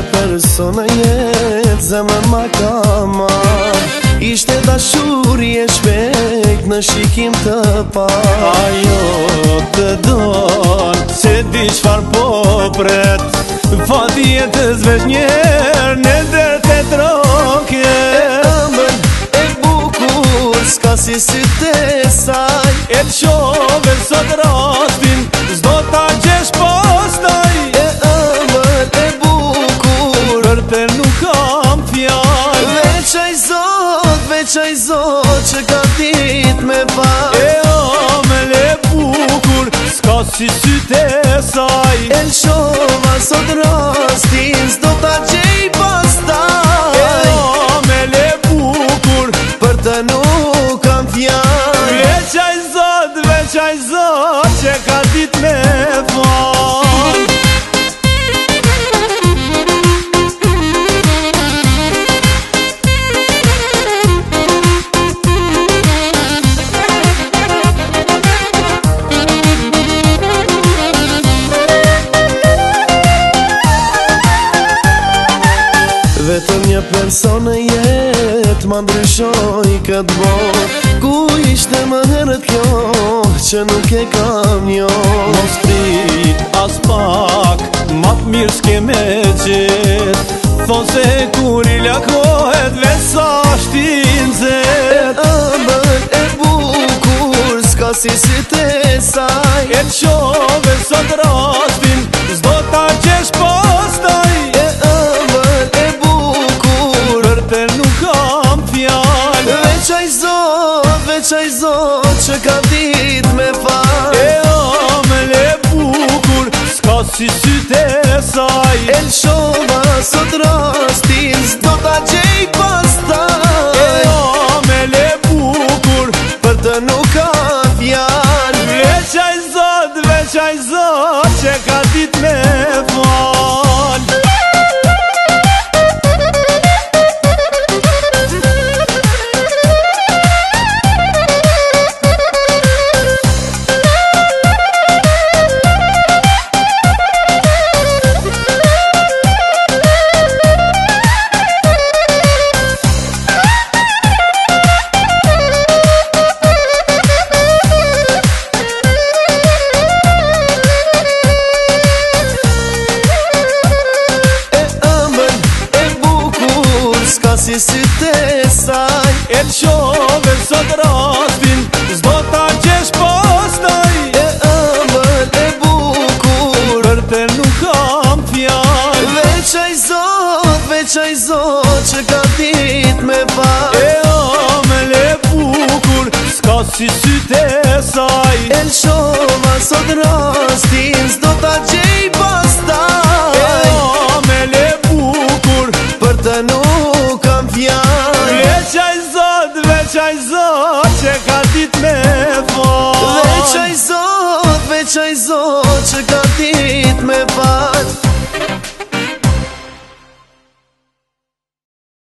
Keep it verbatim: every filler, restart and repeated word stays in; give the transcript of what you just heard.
persona jet zemrën ma ka marr. Ishte dashurie shpejt në shikim të par. Ajo të don, se di çfar po pret. Fati jetës veç njerë në der të troke. E ëmbël, e bukur, s'ka si sytë e saj. E t'shove sot rastin, s'do t'a gjesh pastaj. E ëmbël, e bukur, për te nuk kam fjall. veç ai zot, veç ai zot që ka dit me fal. E ëmbël e bukur, s'ka si sytë e saj. E lshova sot rastin, s'do t'a gjej pastaj. E ëmbël e bukur, për të nuk kam fjall. veç ai zot, veç ai zot që ka dit me fal. Vetëm një person në jet ma ndryshoj këtë bot. Ku ishte më herët kjo që nuk e kam njo. Mos prit as pak, ma t'mirë s'ke me qet. Thon se kur i lakohet veç sa shtin E zet. ëmbël e bukur, s'ka si sytë e saj. E t'shove sot rastin, s'do t'a gjesh pastaj. E ëmbël e bukur, për te nuk kam fjall. veç ai zot, veç ai zot që ka dit me fal. E ëmbël e bukur, s'ka si sytë e saj. E lshova sot rastin, s'do t'a gjej pastaj. E ëmbël e bukur, për të nuk kam fjall. veç ai zot, veç ai zot që ka dit me fal. Si sytë e saj. E t'shove sot rastin, s'do t'a gjesh pastaj. E ëmbël e bukur, për te nuk kam fjall. veç ai zot, veç ai zot që ka dit me fal. E ëmbël e bukur, s'ka si sytë e saj. E lshova sot rastin, s'do t'a gjej pastaj. E ëmbël e bukur, për të nuk kam fjall. veç ai zot, veç ai zot